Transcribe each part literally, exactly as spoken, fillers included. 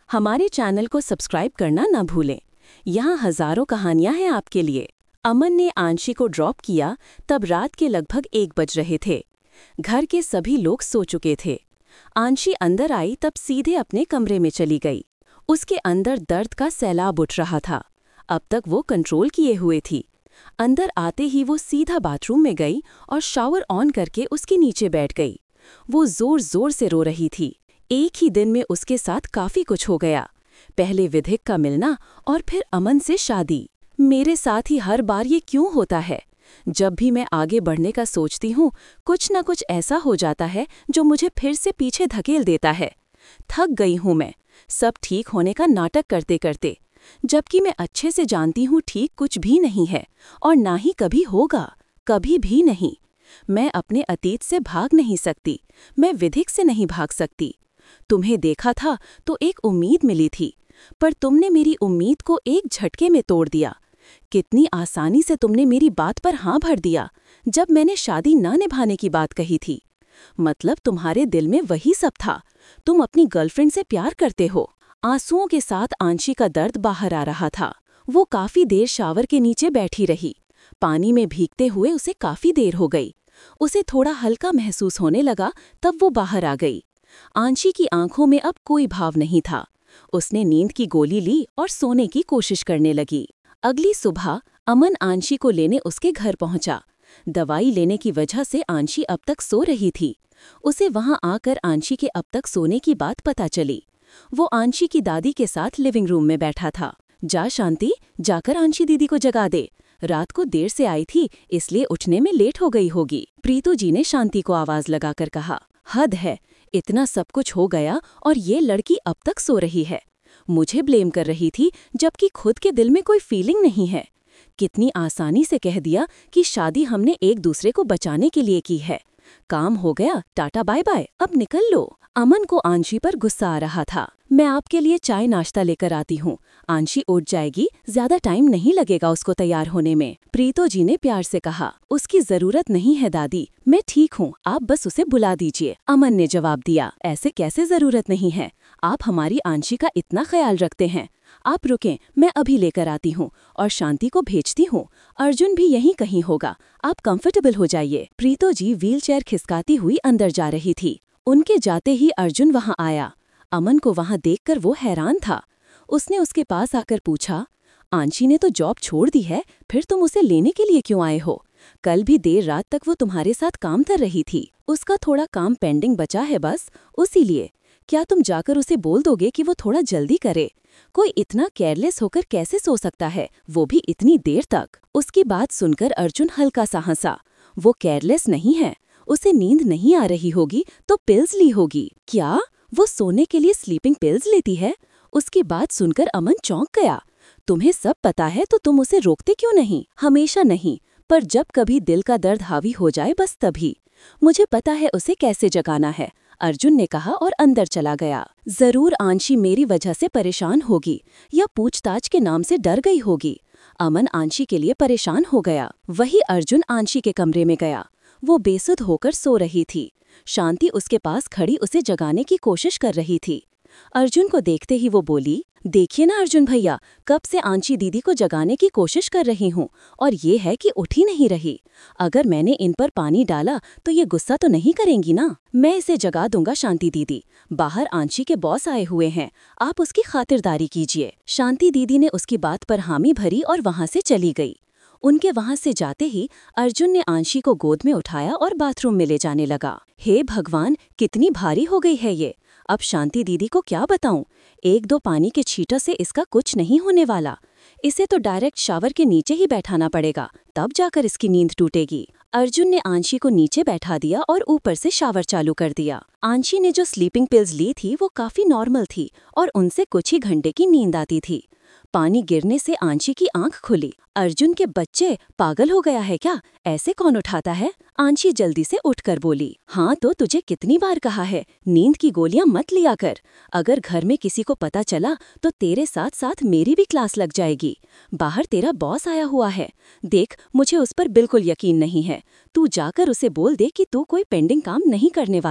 हमारे चैनल को सब्सक्राइब करना ना भूलें। यहाँ हजारों कहानियां हैं आपके लिए। अमन ने आंशी को ड्रॉप किया तब रात के लगभग एक बज रहे थे। घर के सभी लोग सो चुके थे। आंशी अंदर आई तब सीधे अपने कमरे में चली गई। उसके अंदर दर्द का सैलाब उठ रहा था। अब तक वो कंट्रोल किए हुए थी। अंदर आते ही वो सीधा बाथरूम में गई और शावर ऑन करके उसके नीचे बैठ गई। वो जोर जोर से रो रही थी। एक ही दिन में उसके साथ काफी कुछ हो गया। पहले विधिक का मिलना और फिर अमन से शादी। मेरे साथ ही हर बार ये क्यों होता है? जब भी मैं आगे बढ़ने का सोचती हूँ, कुछ न कुछ ऐसा हो जाता है जो मुझे फिर से पीछे धकेल देता है। थक गई हूँ मैं, सब ठीक होने का नाटक करते करते, जबकि मैं अच्छे से जानती हूँ ठीक कुछ भी नहीं है और ना ही कभी होगा, कभी भी नहीं। मैं अपने अतीत से भाग नहीं सकती, मैं विधिक से नहीं भाग सकती। तुम्हें देखा था तो एक उम्मीद मिली थी, पर तुमने मेरी उम्मीद को एक झटके में तोड़ दिया। कितनी आसानी से तुमने मेरी बात पर हाँ भर दिया जब मैंने शादी ना निभाने की बात कही थी। मतलब तुम्हारे दिल में वही सब था। तुम अपनी गर्लफ्रेंड से प्यार करते हो। आंसुओं के साथ आंशी का दर्द बाहर आ रहा था। वो काफी देर शावर के नीचे बैठी रही। पानी में भीगते हुए उसे काफी देर हो गई। उसे थोड़ा हल्का महसूस होने लगा तब वो बाहर आ गई। आंशी की आंखों में अब कोई भाव नहीं था। उसने नींद की गोली ली और सोने की कोशिश करने लगी। अगली सुबह अमन आंशी को लेने उसके घर पहुंचा। दवाई लेने की वजह से आंशी अब तक सो रही थी। उसे वहां आकर आंशी के अब तक सोने की बात पता चली। वो आंशी की दादी के साथ लिविंग रूम में बैठा था। जा शांति, जाकर आंशी दीदी को जगा दे। रात को देर से आई थी इसलिए उठने में लेट हो गई होगी। प्रीतू जी ने शांति को आवाज लगाकर कहा। हद है, इतना सब कुछ हो गया और ये लड़की अब तक सो रही है। मुझे ब्लेम कर रही थी जबकि खुद के दिल में कोई फीलिंग नहीं है। कितनी आसानी से कह दिया कि शादी हमने एक दूसरे को बचाने के लिए की है। काम हो गया, टाटा बाय बाय, अब निकल लो। अमन को आंशी पर गुस्सा आ रहा था। मैं आपके लिए चाय नाश्ता लेकर आती हूँ। आंशी उठ जाएगी, ज्यादा टाइम नहीं लगेगा उसको तैयार होने में। प्रीतो जी ने प्यार से कहा। उसकी जरूरत नहीं है दादी, मैं ठीक हूँ, आप बस उसे बुला दीजिए। अमन ने जवाब दिया। ऐसे कैसे जरूरत नहीं है? आप हमारी आंशी का इतना ख्याल रखते हैं। आप रुकें, मैं अभी लेकर आती हूँ और शांति को भेजती हूँ। अर्जुन भी यहीं कहीं होगा, आप कंफर्टेबल हो जाइए। प्रीतो जी व्हीलचेयर खिसकाती हुई अंदर जा रही थी। उनके जाते ही अर्जुन वहां आया। अमन को वहां देखकर वो हैरान था। उसने उसके पास आकर पूछा, आंशी ने तो जॉब छोड़ दी है, फिर तुम उसे लेने के लिए क्यों आए हो? कल भी देर रात तक वो तुम्हारे साथ काम कर रही थी। उसका थोड़ा काम पेंडिंग बचा है बस, उसी लिए। क्या तुम जाकर उसे बोल दोगे कि वो थोड़ा जल्दी करे? कोई इतना केयरलेस होकर कैसे सो सकता है, वो भी इतनी देर तक? उसकी बात सुनकर अर्जुन हल्का सा हंसा। वो केयरलेस नहीं है, उसे नींद नहीं आ रही होगी तो पिल्स ली होगी। क्या वो सोने के लिए स्लीपिंग पिल्स लेती है? उसकी बात सुनकर अमन चौंक गया। तुम्हें सब पता है तो तुम उसे रोकते क्यों नहीं? हमेशा नहीं, पर जब कभी दिल का दर्द हावी हो जाए बस तभी। मुझे पता है उसे कैसे जगाना है, अर्जुन ने कहा और अंदर चला गया। जरूर आंशी मेरी वजह से परेशान होगी या पूछताछ के नाम से डर गई होगी। अमन आंशी के लिए परेशान हो गया। वही अर्जुन आंशी के कमरे में गया। वो बेसुध होकर सो रही थी। शांति उसके पास खड़ी उसे जगाने की कोशिश कर रही थी। अर्जुन को देखते ही वो बोली, देखिए ना अर्जुन भैया, कब से आंशी दीदी को जगाने की कोशिश कर रही हूँ और ये है कि उठ ही नहीं रही। अगर मैंने इन पर पानी डाला तो ये गुस्सा तो नहीं करेंगी ना? मैं इसे जगा दूंगा शांति दीदी। बाहर आंशी के बॉस आए हुए हैं, आप उसकी खातिरदारी कीजिए। शांति दीदी ने उसकी बात पर हामी भरी और वहां से चली गई। उनके वहां से जाते ही अर्जुन ने आंशी को गोद में उठाया और बाथरूम में ले जाने लगा। हे भगवान, कितनी भारी हो गई है ये। अब शांति दीदी को क्या बताऊं? एक दो पानी के छींटों से इसका कुछ नहीं होने वाला। इसे तो डायरेक्ट शावर के नीचे ही बैठाना पड़ेगा, तब जाकर इसकी नींद टूटेगी। अर्जुन ने आंशी को नीचे बैठा दिया और ऊपर से शावर चालू कर दिया। आंशी ने जो स्लीपिंग पिल्स ली थी वो काफी नॉर्मल थी और उनसे कुछ ही घंटे की नींद आती थी। पानी गिरने से आंशी की आंख खुली। अर्जुन के बच्चे, पागल हो गया है क्या? ऐसे कौन उठाता है? आंशी जल्दी से उठकर बोली, हाँ तो तुझे कितनी बार कहा है, नींद की गोलियां मत लिया कर। अगर घर में किसी को पता चला तो तेरे साथ साथ मेरी भी क्लास लग जाएगी। बाहर तेरा बॉस आया हुआ है, देख मुझे उस पर बिल्कुल यकीन नहीं है। तू जाकर उसे बोल दे कि तू कोई पेंडिंग काम नहीं करने वाली।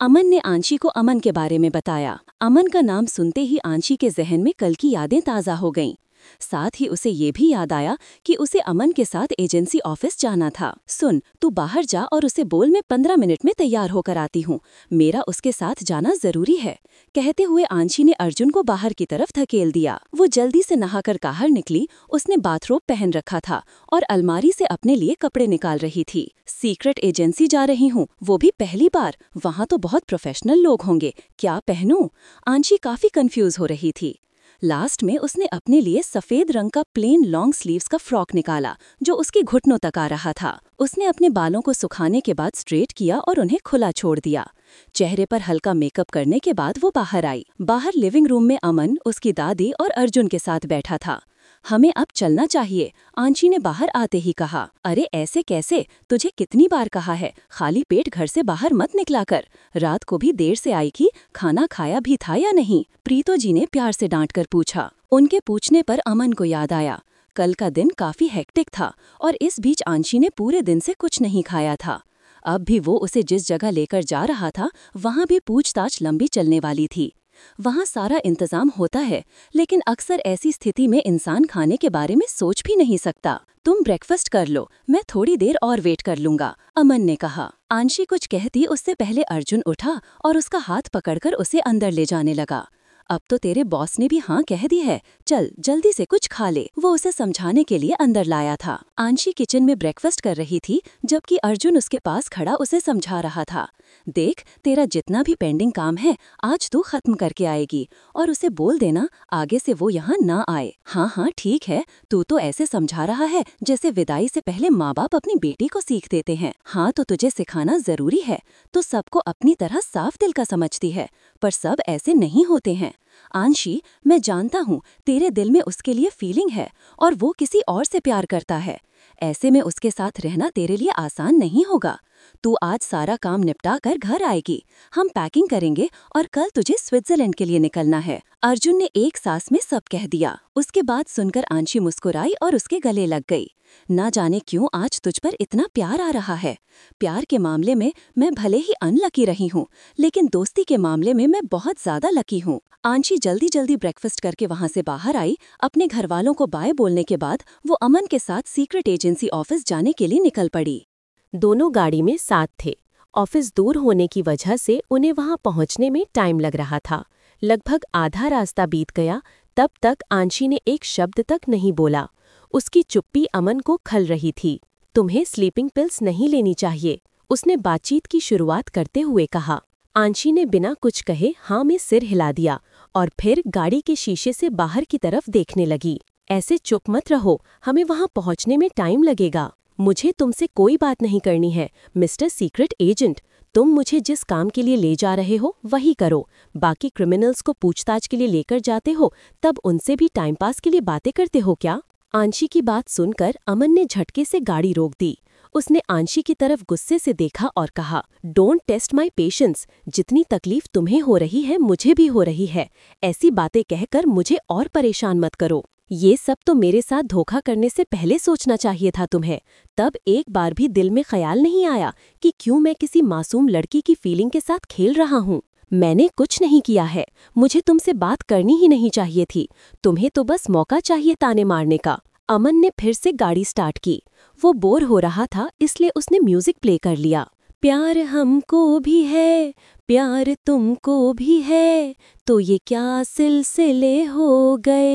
अमन ने आंशी को अमन के बारे में बताया। अमन का नाम सुनते ही आंशी के जहन में कल की यादें ताज़ा हो गईं। साथ ही उसे ये भी याद आया कि उसे अमन के साथ एजेंसी ऑफिस जाना था। सुन, तू बाहर जा और उसे बोल मैं पंद्रह मिनट में तैयार होकर आती हूँ। मेरा उसके साथ जाना जरूरी है। कहते हुए आंशी ने अर्जुन को बाहर की तरफ धकेल दिया। वो जल्दी से नहाकर बाहर निकली। उसने बाथरोब पहन रखा था और अलमारी से अपने लिए कपड़े निकाल रही थी। सीक्रेट एजेंसी जा रही हूँ, वो भी पहली बार। वहाँ तो बहुत प्रोफेशनल लोग होंगे, क्या पहनूं? आंशी काफी कंफ्यूज हो रही थी। लास्ट में उसने अपने लिए सफेद रंग का प्लेन लॉन्ग स्लीव्स का फ्रॉक निकाला जो उसके घुटनों तक आ रहा था। उसने अपने बालों को सुखाने के बाद स्ट्रेट किया और उन्हें खुला छोड़ दिया। चेहरे पर हल्का मेकअप करने के बाद वो बाहर आई। बाहर लिविंग रूम में अमन, उसकी दादी और अर्जुन के साथ बैठा था। हमें अब चलना चाहिए, आंशी ने बाहर आते ही कहा। अरे ऐसे कैसे? तुझे कितनी बार कहा है, खाली पेट घर से बाहर मत निकला कर। रात को भी देर से आई थी, खाना खाया भी था या नहीं? प्रीतो जी ने प्यार से डांट कर पूछा। उनके पूछने पर अमन को याद आया, कल का दिन काफी हेक्टिक था और इस बीच आंशी ने पूरे दिन से कुछ नहीं खाया था। अब भी वो उसे जिस जगह लेकर जा रहा था वहाँ भी पूछताछ लंबी चलने वाली थी। वहाँ सारा इंतजाम होता है, लेकिन अक्सर ऐसी स्थिति में इंसान खाने के बारे में सोच भी नहीं सकता। तुम ब्रेकफास्ट कर लो, मैं थोड़ी देर और वेट कर लूंगा, अमन ने कहा। आंशी कुछ कहती उससे पहले अर्जुन उठा और उसका हाथ पकड़कर उसे अंदर ले जाने लगा। अब तो तेरे बॉस ने भी हाँ कह दी है, चल जल्दी से कुछ खा ले, वो उसे समझाने के लिए अंदर लाया था। आंशी किचन में ब्रेकफास्ट कर रही थी जबकि अर्जुन उसके पास खड़ा उसे समझा रहा था। देख, तेरा जितना भी पेंडिंग काम है आज तू खत्म करके आएगी और उसे बोल देना आगे से वो यहाँ ना आए। हाँ हाँ ठीक है, तू तो ऐसे समझा रहा है जैसे विदाई से पहले माँ बाप अपनी बेटी को सीख देते हैं। हाँ तो तुझे सिखाना जरूरी है, तो सबको अपनी तरह साफ दिल का समझती है, पर सब ऐसे नहीं होते हैं। आंशी, मैं जानता हूँ तेरे दिल में उसके लिए फीलिंग है और वो किसी और से प्यार करता है। ऐसे में उसके साथ रहना तेरे लिए आसान नहीं होगा। तू आज सारा काम निपटा कर घर आएगी, हम पैकिंग करेंगे और कल तुझे स्विट्जरलैंड के लिए निकलना है। अर्जुन ने एक सांस में सब कह दिया। उसके बाद सुनकर आंशी मुस्कुराई और उसके गले लग गई। ना जाने क्यों आज तुझ पर इतना प्यार आ रहा है। प्यार के मामले में मैं भले ही अनलकी रही हूँ, लेकिन दोस्ती के मामले में मैं बहुत ज्यादा लकी हूँ। आंशी जल्दी जल्दी ब्रेकफास्ट करके वहाँ से बाहर आई। अपने घर वालों को बाय बोलने के बाद वो अमन के साथ सीक्रेट एजेंसी ऑफिस जाने के लिए निकल पड़ी। दोनों गाड़ी में साथ थे। ऑफिस दूर होने की वजह से उन्हें वहां पहुंचने में टाइम लग रहा था। लगभग आधा रास्ता बीत गया, तब तक आंशी ने एक शब्द तक नहीं बोला। उसकी चुप्पी अमन को खल रही थी। तुम्हें स्लीपिंग पिल्स नहीं लेनी चाहिए, उसने बातचीत की शुरुआत करते हुए कहा। आंशी ने बिना कुछ कहे हाँ में सिर हिला दिया और फिर गाड़ी के शीशे से बाहर की तरफ देखने लगी। ऐसे चुप मत रहो, हमें वहां पहुंचने में टाइम लगेगा। मुझे तुमसे कोई बात नहीं करनी है, मिस्टर सीक्रेट एजेंट। तुम मुझे जिस काम के लिए ले जा रहे हो वही करो। बाकी क्रिमिनल्स को पूछताछ के लिए लेकर जाते हो, तब उनसे भी टाइम पास के लिए बातें करते हो क्या? आंशी की बात सुनकर अमन ने झटके से गाड़ी रोक दी। उसने आंशी की तरफ गुस्से से देखा और कहा, डोंट टेस्ट माई पेशेंस। जितनी तकलीफ तुम्हें हो रही है मुझे भी हो रही है। ऐसी बातें कहकर मुझे और परेशान मत करो। ये सब तो मेरे साथ धोखा करने से पहले सोचना चाहिए था तुम्हें। तब एक बार भी दिल में ख्याल नहीं आया कि क्यों मैं किसी मासूम लड़की की फीलिंग के साथ खेल रहा हूँ। मैंने कुछ नहीं किया है, मुझे तुमसे बात करनी ही नहीं चाहिए थी। तुम्हें तो बस मौका चाहिए ताने मारने का। अमन ने फिर से गाड़ी स्टार्ट की। वो बोर हो रहा था इसलिए उसने म्यूजिक प्ले कर लिया। प्यार हमको भी है, प्यार तुमको भी है, तो ये क्या सिलसिले हो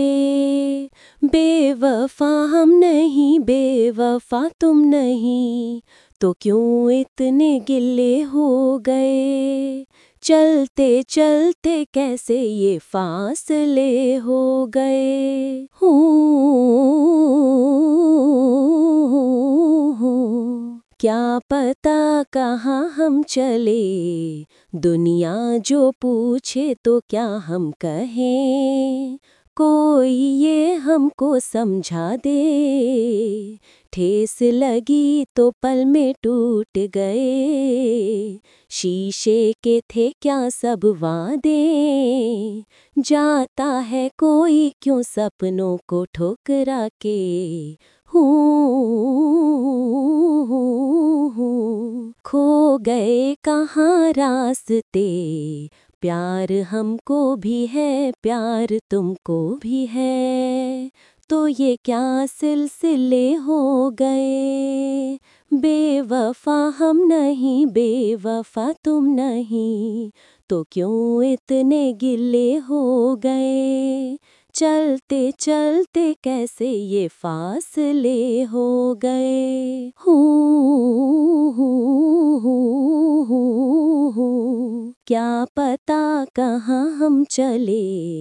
गए। बेवफा हम नहीं, बेवफा तुम नहीं, तो क्यों इतने गिले हो गए। चलते चलते कैसे ये फासले हो गए। हूँ क्या पता कहाँ हम चले, दुनिया जो पूछे तो क्या हम कहें। कोई ये हमको समझा दे, ठेस लगी तो पल में टूट गए। शीशे के थे क्या सब वादे, जाता है कोई क्यों सपनों को ठुकरा के। हूँ खो गए कहाँ रास्ते, प्यार हमको भी है प्यार तुमको भी है, तो ये क्या सिलसिले हो गए। बेवफा हम नहीं बेवफा तुम नहीं, तो क्यों इतने गिले हो गए। चलते चलते कैसे ये फासले हो गए। हूँ हूँ हूँ हूँ हूँ, क्या पता कहाँ हम चले।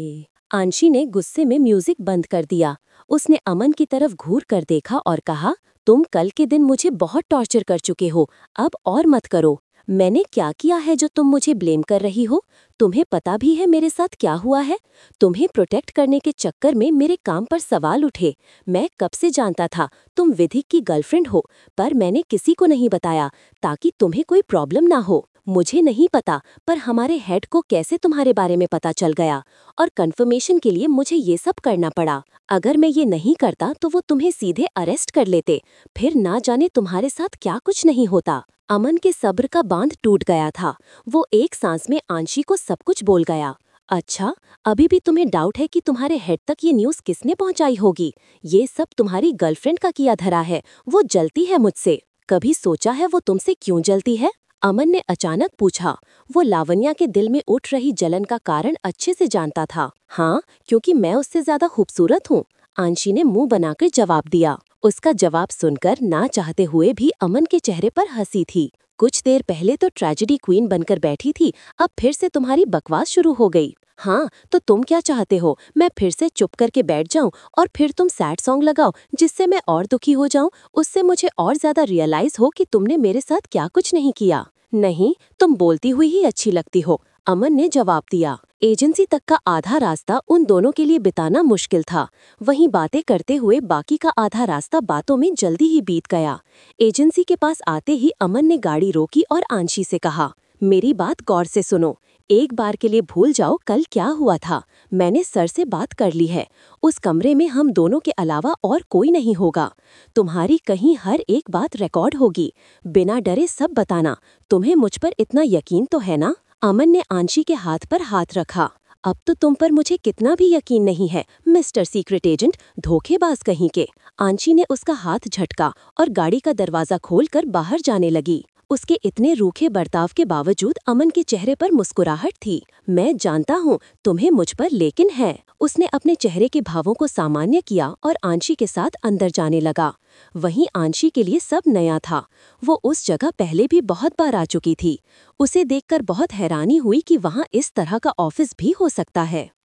आंशी ने गुस्से में म्यूजिक बंद कर दिया। उसने अमन की तरफ घूर कर देखा और कहा, तुम कल के दिन मुझे बहुत टॉर्चर कर चुके हो, अब और मत करो। मैंने क्या किया है जो तुम मुझे ब्लेम कर रही हो? तुम्हें पता भी है मेरे साथ क्या हुआ है? तुम्हें प्रोटेक्ट करने के चक्कर में मेरे काम पर सवाल उठे। मैं कब से जानता था तुम विधिक की गर्लफ्रेंड हो, पर मैंने किसी को नहीं बताया ताकि तुम्हें कोई प्रॉब्लम ना हो। मुझे नहीं पता, पर हमारे हेड को कैसे तुम्हारे बारे में पता चल गया, और कंफर्मेशन के लिए मुझे ये सब करना पड़ा। अगर मैं ये नहीं करता तो वो तुम्हें सीधे अरेस्ट कर लेते, फिर ना जाने तुम्हारे साथ क्या कुछ नहीं होता। अमन के सब्र का बांध टूट गया था। वो एक सांस में आंशी को सब कुछ बोल गया। अच्छा, अभी भी तुम्हें डाउट है कि तुम्हारे हेड तक ये न्यूज़ किसने पहुंचाई होगी? ये सब तुम्हारी गर्लफ्रेंड का किया धरा है। वो जलती है मुझसे। कभी सोचा है वो तुमसे क्यों जलती है? अमन ने अचानक पूछा। वो लावण्या के दिल में उठ रही जलन का कारण अच्छे से जानता था। हाँ, क्योंकि मैं उससे ज्यादा खूबसूरत हूँ, आंशी ने मुंह बनाकर जवाब दिया। उसका जवाब सुनकर ना चाहते हुए भी अमन के चेहरे पर हंसी थी। कुछ देर पहले तो ट्रेजेडी क्वीन बनकर बैठी थी, अब फिर से तुम्हारी बकवास शुरू हो गई। हाँ, तो तुम क्या चाहते हो? मैं फिर से चुप करके बैठ जाऊं और फिर तुम सैड सॉन्ग लगाओ जिससे मैं और दुखी हो जाऊं? उससे मुझे और ज्यादा रियलाइज हो कि तुमने मेरे साथ क्या कुछ नहीं किया। नहीं, तुम बोलती हुई ही अच्छी लगती हो, अमन ने जवाब दिया। एजेंसी तक का आधा रास्ता उन दोनों के लिए बिताना मुश्किल था। वहीं बातें करते हुए बाकी का आधा रास्ता बातों में जल्दी ही बीत गया। एजेंसी के पास आते ही अमन ने गाड़ी रोकी और आंशी से कहा, मेरी बात गौर से सुनो। एक बार के लिए भूल जाओ कल क्या हुआ था। मैंने सर से बात कर ली है। उस कमरे में हम दोनों के अलावा और कोई नहीं होगा। तुम्हारी कहीं हर एक बात रिकॉर्ड होगी। बिना डरे सब बताना। तुम्हें मुझ पर इतना यकीन तो है ना? अमन ने आंशी के हाथ पर हाथ रखा। अब तो तुम पर मुझे कितना भी यकीन नहीं है, मिस्टर सीक्रेट एजेंट, धोखेबाज कहीं के। आंशी ने उसका हाथ झटका और गाड़ी का दरवाजा खोलकर बाहर जाने लगी। उसके इतने रूखे बर्ताव के बावजूद अमन के चेहरे पर मुस्कुराहट थी। मैं जानता हूँ तुम्हें मुझ पर लेकिन है। उसने अपने चेहरे के भावों को सामान्य किया और आंशी के साथ अंदर जाने लगा। वहीं आंशी के लिए सब नया था। वो उस जगह पहले भी बहुत बार आ चुकी थी। उसे देखकर बहुत हैरानी हुई कि वहाँ इस तरह का ऑफिस भी हो सकता है।